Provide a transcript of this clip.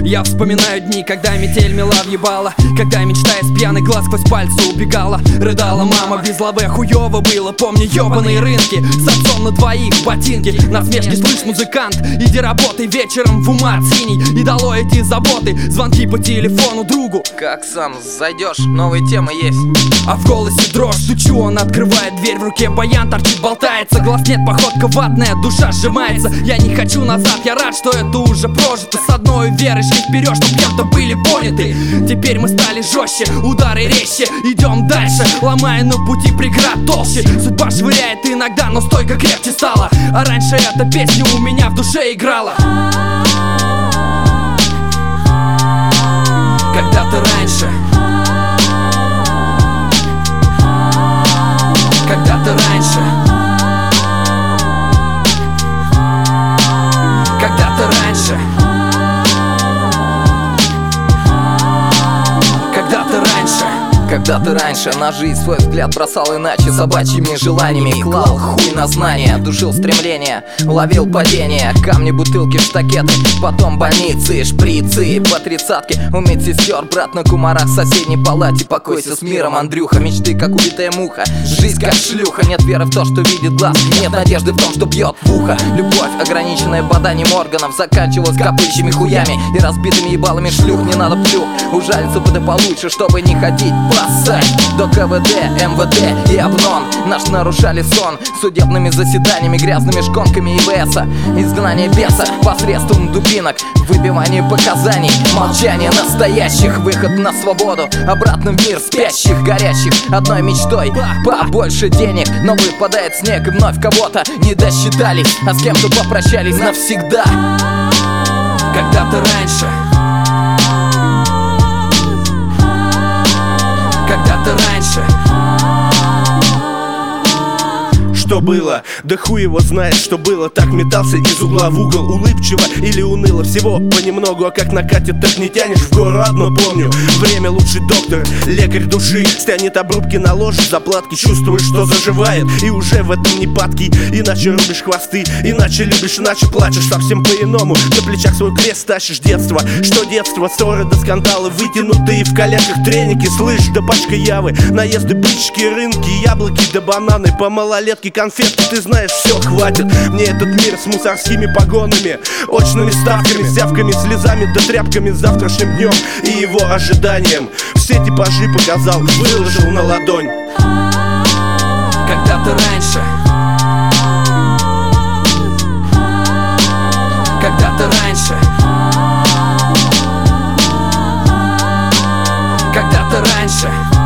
Я вспоминаю дни, когда метель мела въебала, когда мечта из пьяных глаз сквозь пальцы убегала. Рыдала мама, без лавы хуёво было. Помню ёбаные рынки, с отцом на двоих ботинки. Насмешки слышь, музыкант, иди работай вечером в умат синий. И долой эти заботы, звонки по телефону другу. Как сам зайдешь, новые темы есть. А в голосе дрожь, стучу, он открывает дверь. В руке баян торчит, болтается. Глаз нет, походка ватная, душа сжимается. Я не хочу назад, я рад, что это уже прожито. С одной верой шли вперед, чтоб кем-то были поняты. Теперь мы стали жестче, удары резче. Идем дальше, ломая на пути преград толще. Судьба швыряет иногда, но стойка крепче стала. А раньше эта песня у меня в душе играла. Когда-то раньше, когда-то раньше, когда-то раньше, когда-то раньше. Когда-то раньше на жизнь свой взгляд бросал иначе, собачьими желаниями клал хуй на знания, душил стремления, ловил падения. Камни, бутылки, штакеты, потом больницы, шприцы, по тридцатке. У медсестер, брат на кумарах в соседней палате. Покойся с миром, Андрюха, мечты как убитая муха. Жизнь как шлюха, нет веры в то, что видит глаз. Нет надежды в том, что бьет в ухо. Любовь, ограниченная поданием органов, заканчивалась копычьими хуями и разбитыми ебалами шлюх. Не надо плюх, ужалиться бы да получше, чтобы не ходить до КВД, МВД и ОБНОН. Наш нарушали сон судебными заседаниями, грязными шконками ИВСа. Изгнание беса посредством дубинок, выбивание показаний, молчание настоящих, выход на свободу, обратно в мир спящих, горящих одной мечтой побольше денег. Но выпадает снег и вновь кого-то не досчитались, а с кем-то попрощались навсегда. Когда-то раньше, когда-то раньше. Что было? Да хуй его знает, что было. Так метался из угла в угол, улыбчиво или уныло. Всего понемногу, а как накатит, так не тянешь в гору. Одно помню, время лучший доктор, лекарь души. Стянет обрубки, наложит заплатки, чувствуешь, что заживает. И уже в этом не падки, иначе рубишь хвосты. Иначе любишь, иначе плачешь, совсем по-иному. На плечах свой крест тащишь детство. Что детство? Ссоры до скандала, вытянутые в коленках треники. Слышь, да пачка явы, наезды, брички, рынки, яблоки да бананы, по малолетке конфетки, ты знаешь, все, хватит. Мне этот мир с мусорскими погонами, очными ставками, зявками, слезами да тряпками, завтрашним днем и его ожиданием. Все типажи показал, выложил на ладонь. Когда-то раньше, когда-то раньше, когда-то раньше.